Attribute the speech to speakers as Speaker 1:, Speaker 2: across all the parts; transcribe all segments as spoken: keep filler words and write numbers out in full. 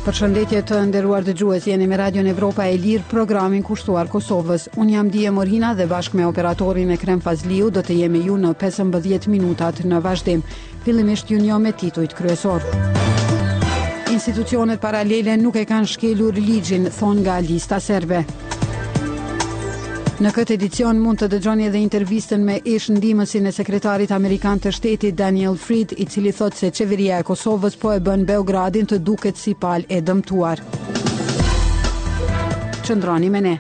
Speaker 1: Përshëndetje të nderuar dëgjues, jeni me Radion Evropa e Lirë, programin kushtuar Kosovës. Unë jam Dije Morina dhe bashkë me operatorin Ekrem Fazliu do të jemi ju në pesëmbëdhjetë minutat në vazhdim. Fillimisht ju njoh me titujt kryesor. Institucionet paralele nuk e kanë shkelur ligjin, thon nga lista serbe. Në këtë edicion mund të dëgjoni edhe intervistën me ish ndihmësin e sekretarit amerikan të shtetit Daniel Fried, i cili thot se qeveria e Kosovës po e bën Beogradin të duket si palë e dëmtuar. Qëndroni me ne.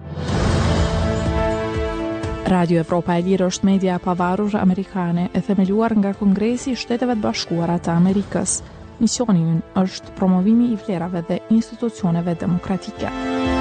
Speaker 2: Radio Evropa e Lirë është media pavarur amerikane e themeluar nga Kongresi i Shteteve të Bashkuara të Amerikës. Misioni i ynë është promovimi i vlerave dhe institucioneve demokratike.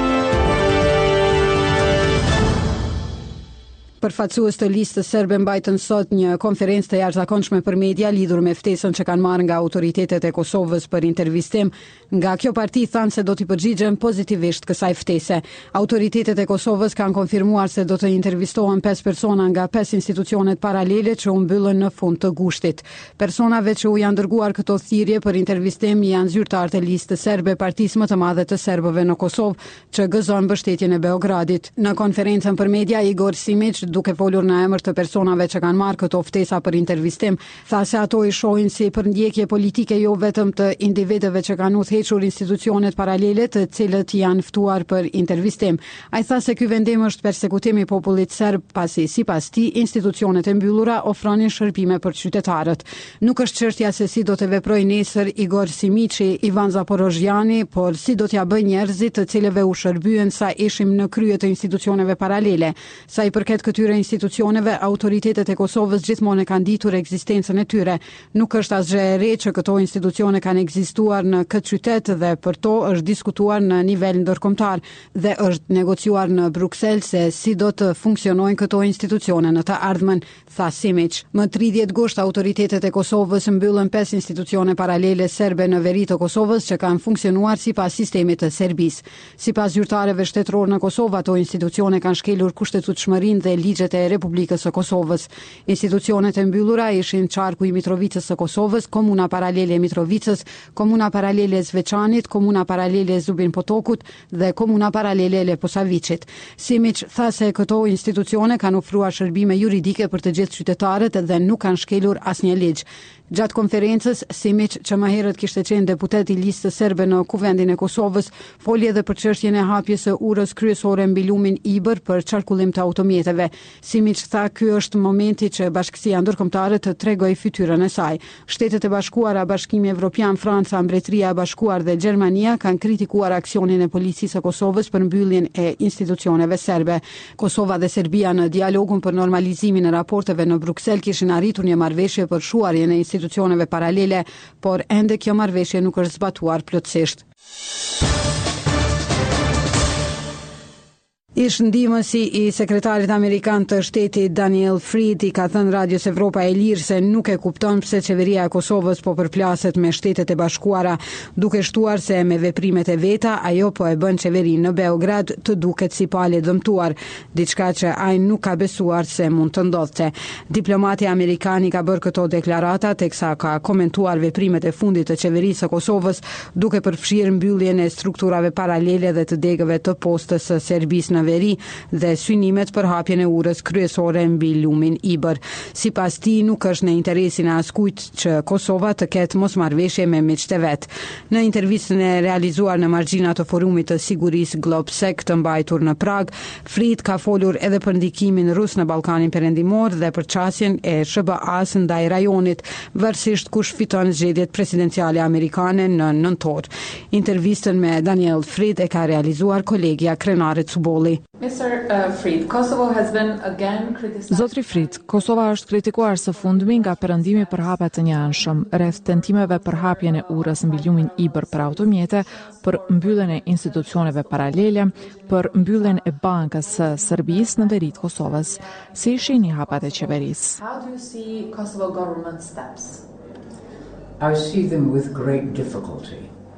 Speaker 1: Përfaqësues të listës serbe mbajtën sot një konferencë të jashtëzakonshme për media lidhur me ftesën që kanë marrë nga autoritetet e Kosovës për intervistim. Nga kjo parti thanë se do t'i përgjigjen pozitivisht kësaj ftese. Autoritetet e Kosovës kanë konfirmuar se do të intervistohen pesë persona nga pesë institucionet paralele që u mbyllën në fund të gushtit. Personave që u janë dërguar këto thirrje për intervistim janë zyrtarë të listës serbe, partisë më të madhe të serbëve në Kosovë, që gëzon mbështetjen e Beogradit. Në konferencën për media, Igor Simic, duke folur në emër të personave që kanë marrë këto ftesa për intervistim, tha se ato i shohin si përndjekje politike jo vetëm të individëve që kanë udhëhequr institucionet paralele, të cilët janë ftuar për intervistim. Ai tha se ky vendim është përsekutim i popullit serb, pasi sipas tij institucionet e mbyllura ofronin shërbime për qytetarët. Nuk është çështja se si do të veprojë nesër Igor Simici, Ivan Zaporozhjani, por si do t'ja bëj njerëzit të cilëve u shërbyen sa ishim në krye të institucioneve paralele. Sa i përket këtyre institucioneve, autoritetet e Kosovës gjithmonë kanë ditur ekzistencën e tyre. Nuk është asgjë e re që këto institucione kanë ekzistuar në këtë qytet dhe për to është diskutuar në nivel ndërkombëtar dhe është negociuar në Bruksel se si do të funksionojnë këto institucione në të ardhmen, tha Simic. Më tridhjetë gusht autoritetet e Kosovës mbyllën pesë institucione paralele serbe në veri të Kosovës që kanë funksionuar sipas sistemit të Serbisë. Sipas zyrtarëve shtetëror në Kosovë, ato institucione kanë shkelur kushtetutshmërinë dhe ligjet e Republikës së Kosovës. Institucionet e mbyllura ishin Qarku i Mitrovicës së Kosovës, Komuna Paralele e Mitrovicës, Komuna Paralele e Zveçanit, Komuna Paralele e Zubin Potokut dhe Komuna Paralele e Leposavicit. Simic tha se këto institucione kanë ofruar shërbime juridike për të gjithë qytetarët dhe nuk kanë shkelur asnjë ligj. Gjatë konferencës, Simic, që më herët kishte qenë deputet i listës serbe në Kuvendin e Kosovës, foli edhe për çështjen e hapjes së urës kryesore mbi lumin Ibër për qarkullim të automjeteve. Simic tha ky është momenti që Bashkësia Ndërkombëtare të tregojë fytyrën e saj. Shtetet e Bashkuara, Bashkimi Evropian, Franca, Mbretëria e Bashkuar dhe Gjermania kanë kritikuar aksionin e policisë së Kosovës për mbylljen e institucioneve serbe. Kosova dhe Serbia në dialogun për normalizimin e raporteve në Bruksel kishin arritur një marrëveshje për shuarjen e institucioneve paralele, por ende kjo marrëveshje nuk është zbatuar plotësisht. Ish ndihmësi i sekretarit amerikan të shtetit Daniel Fried i ka thënë Radios Evropa e Lirë se nuk e kupton pse qeveria e Kosovës po përplaset me Shtetet e Bashkuara, duke shtuar se me veprimet e veta ajo po e bën qeverinë në Beograd të duket si palë e dëmtuar, diçka që ai nuk ka besuar se mund të ndodhte. Diplomati amerikan i ka bërë këto deklarata teksa ka komentuar veprimet e fundit të qeverisë së Kosovës, duke përfshirë mbylljen e strukturave paralele dhe të degëve të postës së Serbisë në veri dhe synimet për hapjen e urës kryesore mbi lumin Ibër. Sipas tij nuk është në interesin e askujt që Kosova të ketë mosmarrëveshje me miqtë e vet. Në intervistën e realizuar në margjina të forumit të sigurisë Globsec të mbajtur në Prag, Fried ka folur edhe për ndikimin rus në Ballkanin Perëndimor dhe për çasjen e S B A-s ndaj rajonit, varësisht kush fiton zgjedhjet presidenciale amerikane në nëntor. Intervistën me Daniel Fried e ka realizuar kolegja Krenare Cubolli.
Speaker 3: mister Uh, Fried, Kosovo has been again criticized.
Speaker 2: Zotri Fried, Kosova është kritikuar së fundmi nga perëndimi për hapje të njëanshëm, rreth tentimeve për hapjen e urës mbi lumin Ibër për automjete, për mbylljen e institucioneve paralele, për mbylljen e bankës së Serbisë në veri të Kosovës. Si i shihni hapat e qeverisë?
Speaker 3: How do you see Kosovo government steps?
Speaker 4: I see them with great difficulty.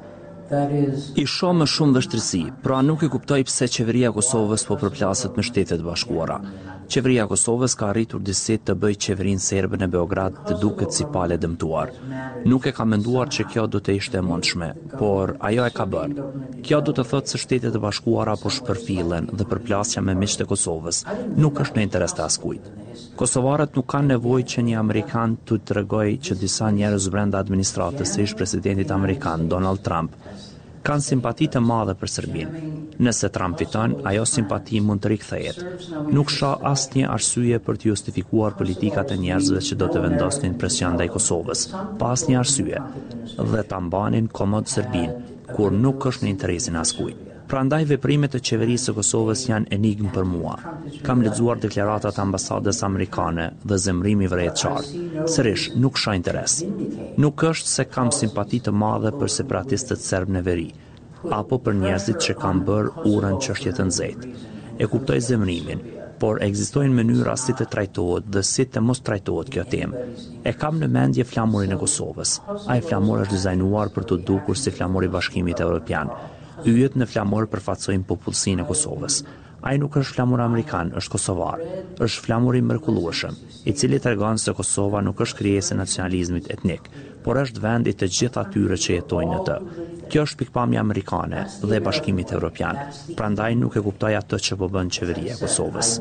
Speaker 4: I shoh më shumë vështirësi, pra nuk e kuptoj pse qeveria e Kosovës po përplaset me Shtetet e Bashkuara. Qeveria e Kosovës ka arritur disi të bëjë qeverinë serbe në Beograd të duket si pale dëmtuar. Nuk e ka menduar që kjo do të ishte e mundshme, por ajo e ka bërë. Kjo do të thotë se Shtetet e Bashkuara po shpërfilen dhe përplasja me miqtë e Kosovës nuk është në interes të askujt. Kosovarët nuk kanë nevojë që një amerikan t'u tregojë që disa njerëz brenda administratës së ish presidentit amerikan Donald Trump kanë simpati të madhe për Serbinë. Nëse Trump fiton, ajo simpati mund të rikthehet. Nuk shoh asnjë arsye për të justifikuar politikat e njerëzve që do të vendosnin presion ndaj Kosovës, pa asnjë arsye, dhe ta mbanin komod Serbinë, kur nuk është në interesin e askujt. Prandaj veprimet e qeverisë së Kosovës janë enigmë për mua. Kam lexuar deklaratat e ambasadës amerikane dhe zemrimi vret qartë. Sërish, nuk shoh interes. Nuk është se kam simpati të madhe për separatistët serb në veri, apo për njerëzit që kanë bërë urën çështje të nxehtë. E kuptoj zemrimin, por ekzistojnë mënyra si të trajtohet dhe si të mos trajtohet kjo temë. E kam në mendje flamurin e Kosovës. Ai flamur është dizajnuar për të dukur si flamuri i Bashkimit Evropian. Yjet në flamur përfaqësojnë popullsinë e Kosovës. Ai nuk është flamur amerikan, është kosovar. Është flamur i mrekullueshëm, i cili tregon se Kosova nuk është krijesë e nacionalizmit etnik, por është vend i të gjithë atyre që jetojnë në të. Kjo është pikpamja amerikane dhe e Bashkimit Evropian. Prandaj nuk e kuptoj atë që po bën qeveria e Kosovës.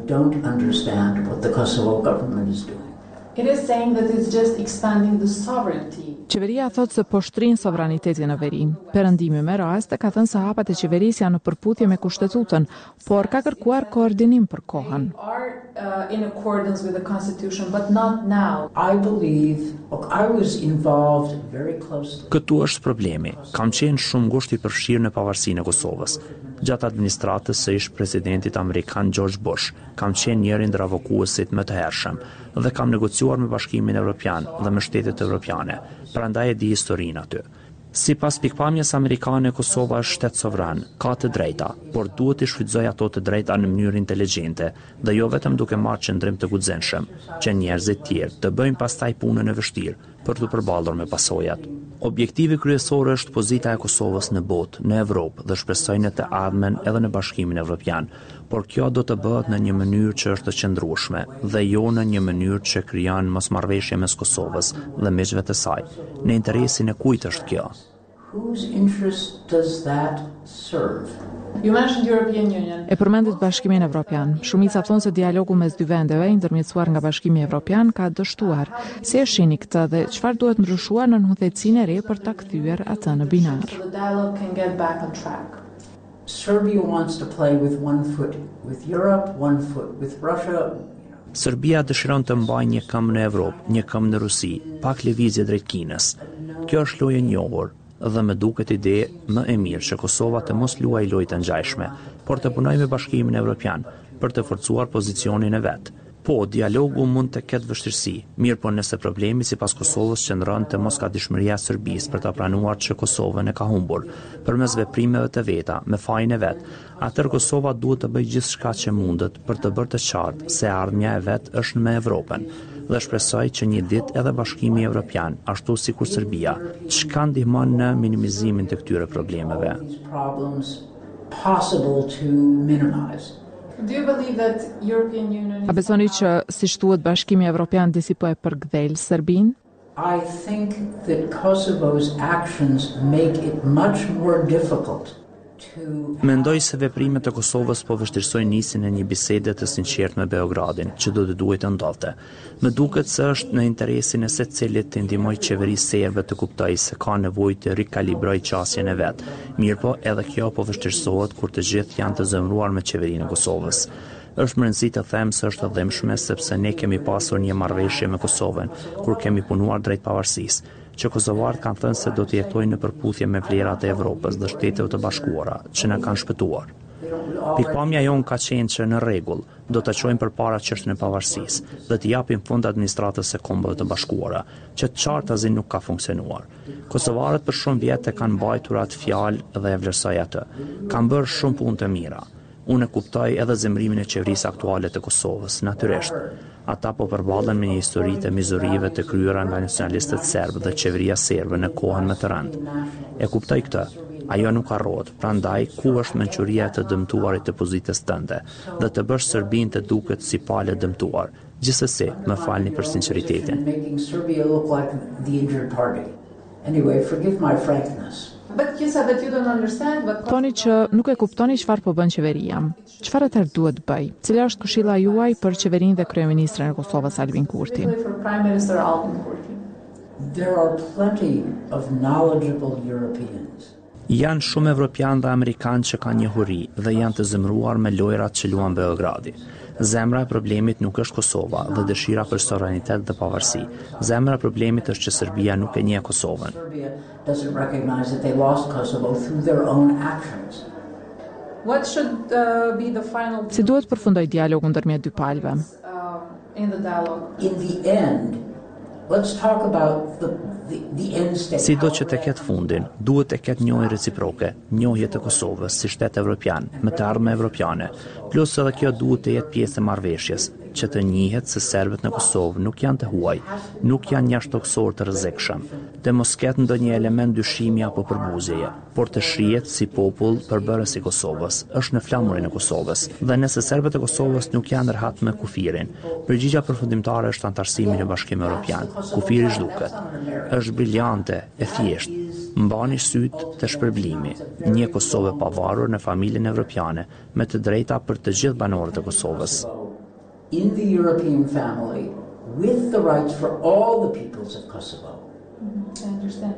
Speaker 3: It is saying that it's just expanding the sovereignty.
Speaker 2: Qeveria thotë se po shtrin sovranitetin në veri. Perëndimi me raste ka thënë se hapat e qeverisë janë në përputhje me kushtetutën, por ka kërkuar koordinim për kohën.
Speaker 3: Are uh, in accordance with the constitution, but not now.
Speaker 5: I believe, look, I was involved very closely.
Speaker 4: Këtu është problemi. Kam qenë shumë ngushtë i përfshirë në pavarësinë e Kosovës. Gjatë administratës së ish presidentit amerikan George Bush, kam qenë njëri ndër avokuesit më të hershëm dhe kam negociuar me Bashkimin Evropian dhe me shtetet evropiane. Prandaj e di historinë aty. Sipas pikpamjes amerikane, Kosova është shtet sovran, ka të drejta, por duhet të shfrytëzojë ato të drejta në mënyrë inteligjente dhe jo vetëm duke marrë qëndrim të guximshëm, që njerëzit tjerë të bëjnë pastaj punën e vështirë për të përballur me pasojat. Objektivi kryesor është pozita e Kosovës në botë, në Evropë dhe shpresoj në të ardhmen edhe në Bashkimin Evropian, por kjo do të bëhet në një mënyrë që është të qëndrueshme dhe jo në një mënyrë që krijon mosmarrëveshje mes Kosovës dhe miqve të saj. Në interesin e kujt është kjo?
Speaker 5: Whose interest does that serve?
Speaker 3: You mentioned European Union.
Speaker 2: E përmendit Bashkimin Evropian. Shumica thonë se dialogu mes dy vendeve, i ndërmjetësuar nga Bashkimi Evropian, ka dështuar. Si e shihni këtë dhe çfarë duhet ndryshuar në udhëhecinë e re për ta kthyer atë në binar?
Speaker 3: So the dialogue can get back on track.
Speaker 5: Serbia wants to play with one foot with Europe, one foot with Russia.
Speaker 4: Serbia dëshiron të mbajë një këmbë në Evropë, një këmbë në Rusi, pak lëvizje drejt Kinës. Kjo është lojë e njohur dhe më duket ide më e mirë që Kosova të mos luajë lojë të ngjashme, por të punojë me Bashkimin Evropian për të forcuar pozicionin e vet. Po, dialogu mund të ketë vështirësi, mirë po nëse problemi sipas Kosovës qëndron te moskadishmëria e Serbisë për ta pranuar që Kosovën e ka humbur përmes veprimeve të veta, me fajin e vet, atëherë Kosova duhet të bëjë gjithçka që mundet për të bërë të qartë se ardhmja e vet është me Evropën. Dhe shpresoj që një ditë edhe Bashkimi Evropian, ashtu sikur Serbia, çka ndihmon në minimizimin të këtyre problemeve.
Speaker 3: Do you believe that European Union
Speaker 2: A besoni që si thuhet Bashkimi Evropian disi po e përgdhel Serbinë?
Speaker 5: I think that Kosovo's actions make it much more difficult to
Speaker 4: Mendoj se veprimet e Kosovës po vështirësojnë nisjen e një bisede të sinqertë me Beogradin, që do të duhet të ndodhte. Më duket se është në interesin e secilit të ndihmojë qeverisë serbe të kuptojë se ka nevojë të rikalibrojë qasjen e vet. Mirëpo edhe kjo po vështirësohet kur të gjithë janë të zemëruar me qeverinë e Kosovës. Është më rëndësi të them se është e dhimbshme sepse ne kemi pasur një marrëveshje me Kosovën kur kemi punuar drejt pavarësisë, që kosovarët kanë thënë se do të jetojnë në përputhje me vlerat e Evropës dhe Shteteve të Bashkuara, që na kanë shpëtuar. Pikpamja jonë ka qenë që në rregull do të çojmë përpara çështën e pavarësisë dhe të japim fund administratës së Kombeve të Bashkuara, që të qartazi nuk ka funksionuar. Kosovarët për shumë vjet e kanë mbajtur atë fjalë dhe e vlerësoj atë. Kanë bërë shumë punë të mira. Unë e kuptoj edhe zemrimin e qeverisë aktuale të Kosovës, natyrisht. Ata po përballen me një histori të mizorive të kryera nga nacionalistët serbë dhe qeveria serbe në kohën më të rëndë. E kuptoj këtë, Ajo nuk harrohet, prandaj ku është mençuria e të dëmtuarit të pozitës tënde dhe të bësh Serbinë të duket si palë e dëmtuar. Gjithsesi, më falni për sinqeritetin.
Speaker 5: Anyway, forgive my frankness.
Speaker 3: But you said that you don't understand what
Speaker 2: Thoni që nuk e kuptoni çfarë po bën qeveria. Çfarë atëherë duhet bëj? Cila është këshilla juaj për qeverinë dhe kryeministrin e Kosovës Albin Kurti?
Speaker 3: for Prime Minister Albin Kurti?
Speaker 5: There are plenty of knowledgeable Europeans.
Speaker 4: Janë shumë evropianë dhe amerikanë që kanë njohuri dhe janë të zemëruar me lojrat që luan Beogradi. Zemra e problemit nuk është Kosova dhe dëshira për sovranitet dhe pavarësi. Zemra e problemit është që Serbia nuk e njeh Kosovën.
Speaker 5: Serbia doesn't recognize that they lost Kosovo through their own actions.
Speaker 3: What should uh, be the final
Speaker 2: Si duhet përfundoj dialogu ndërmjet dy palëve?
Speaker 3: uh, in the dialogue?
Speaker 5: In the end, let's talk about the, the, the end state.
Speaker 4: Si do që të ketë fundin, duhet të ketë njohje reciproke, njohje të Kosovës si shtet evropian, me të ardhme evropiane, plus edhe kjo duhet të jetë pjesë e marrëveshjes, që të njihet se serbët në Kosovë nuk janë të huaj, nuk janë jashtëtoksor të rrezikshëm, të mos ketë ndonjë element dyshimi apo përbuzjeje, por të shihet si popull përbërës i Kosovës, është në flamurin e Kosovës, dhe nëse serbët e Kosovës nuk janë rrhat me kufirin, përgjigja përfundimtare është antarësimi në Bashkimin Evropian. Kufiri zhduket, është briljante, e thjeshtë. Mbani syt të shpërblimi, një Kosovë e pavarur në familjen evropiane, me të drejta për të gjithë banorët e Kosovës.
Speaker 5: In the European family, with the rights for all the peoples of Kosovo.
Speaker 3: I understand.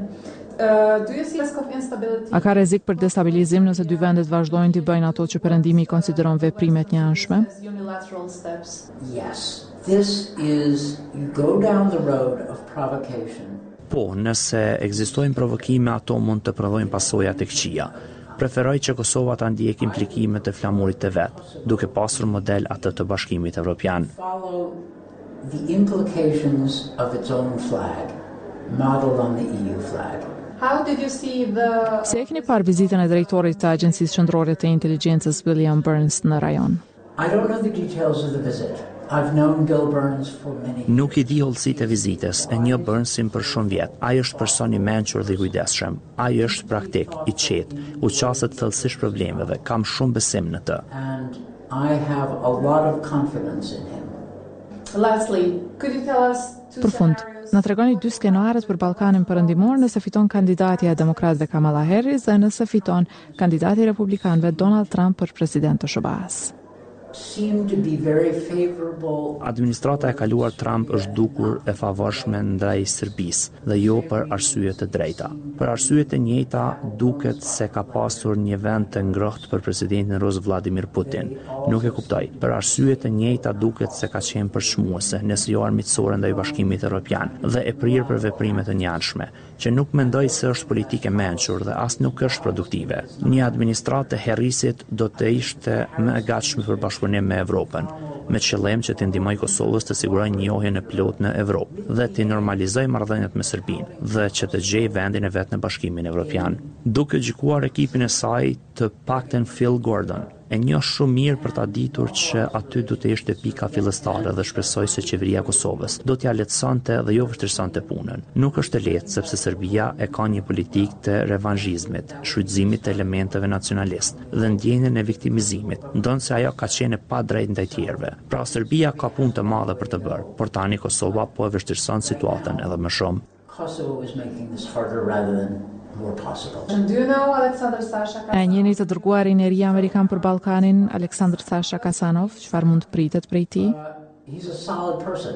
Speaker 3: Uh, do you see risk of instability?
Speaker 2: A ka rrezik për destabilizim nëse dy vendet vazhdojnë të bëjnë ato që Perëndimi i konsideron veprime të njëanshme?
Speaker 3: As unilateral steps.
Speaker 5: Yes, this is, you go down the road of provocation.
Speaker 4: Po, nëse ekzistojnë provokime, ato mund të prodhojnë pasojat të këqija. Preferoj që Kosova ta ndjek implikimet e flamurit të vet, duke pasur model atë të Bashkimit Evropian.
Speaker 5: Follow the implications of its own flag, modeled on the E U flag.
Speaker 3: How did you see the
Speaker 2: Si e keni parë vizitën e drejtorit të Agjencisë Qendrore të Inteligjencës William Burns në rajon?
Speaker 5: I don't know the details of the visit. I've known Bill Burns for many years.
Speaker 4: Nuk i di hollësitë e vizitës, e një Burnsin për shumë vjet. Ai është person i mençur dhe i kujdesshëm. Ai është praktik, i qetë, u qaset thellësisht problemeve, kam shumë besim në të.
Speaker 5: And I have a lot of confidence in him.
Speaker 3: Lastly, could you tell us two
Speaker 2: Përfund,
Speaker 3: scenarios?
Speaker 2: na tregoni dy skenarët për Ballkanin Perëndimor nëse fiton kandidati i demokratëve Kamala Harris dhe nëse fiton kandidati i republikanëve Donald Trump për president të S B A-s.
Speaker 5: Seem to be very favorable.
Speaker 4: Administrata e kaluar Trump është dukur e favorshme ndaj Serbisë dhe jo për arsye të drejta. Për arsye të njëjta duket se ka pasur një vend të ngrohtë për presidentin rus Vladimir Putin. Nuk e kuptoj. Për arsye të njëjta duket se ka qenë përshmuese, nëse jo armiqësore ndaj Bashkimit Evropian dhe e prirë për veprime të njëanshme, që nuk mendoj se është politike mençur dhe as nuk është produktive. Një administratë e Harrisit do të ishte më e gatshme për bashkëpunim me Evropën, me qëllim që të ndihmoj Kosovës të sigurojë njohjen e plotë në Evropë dhe të normalizojë marrëdhëniet me Serbinë dhe që të gjejë vendin e vet në Bashkimin Evropian. Duke gjykuar ekipin e saj, të paktën Phil Gordon, e njoh shumë mirë për ta ditur që aty do të ishte pika fillestare dhe shpresoj se qeveria e Kosovës do t'ja lehtësonte dhe jo vështirësonte punën. Nuk është e lehtë sepse Serbia e ka një politikë të revanshizmit, shfrytëzimit të elementeve nacionalist dhe ndjenjen e viktimizimit, ndonë se ajo ka qenë e padrejtë ndaj tjerëve. Pra Serbia ka punë të madhe për të bërë, por tani Kosova po e vështirëson situatën edhe më shumë.
Speaker 5: Kosovo is making this harder rather than more possible.
Speaker 3: And do you know Alexander Sasha?
Speaker 2: E njeni të dërguarin e ri amerikan për Ballkanin, Aleksandr Sasha Kasanov, çfarë mund të pritet prej tij?
Speaker 5: Uh, he's a solid person.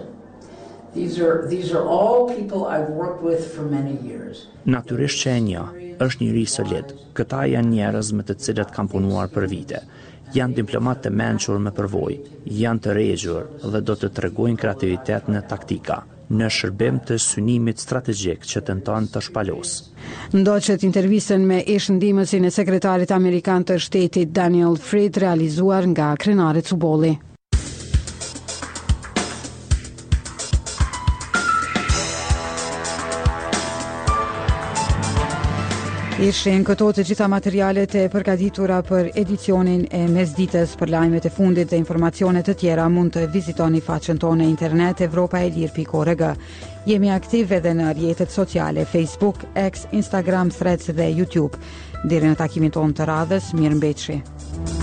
Speaker 5: These are these are all people I've worked with for many years.
Speaker 4: Natyrisht që e një, është një ri solid. Këta janë njerëz me të cilët kam punuar për vite. Janë diplomat të mençur me përvojë, janë të rregjur dhe do të tregojnë kreativitet në taktika, në shërbim të synimit strategjik që tenton të shpalos.
Speaker 1: Ndoqët intervistën me ish-ndihmësin e sekretarit amerikan të shtetit Daniel Fried, realizuar nga Krenari Cubolli. Ishin këto të gjitha materialet e përgatitura për edicionin e mesdites. Për lajmet e fundit dhe informacionet të tjera mund të vizitoni faqen tonë internet evropaelir pikë org. Jemi aktiv edhe në rrjetet sociale Facebook, X, Instagram, Threads dhe YouTube. Deri në takimin tonë të radhës, mirëmbëjtje.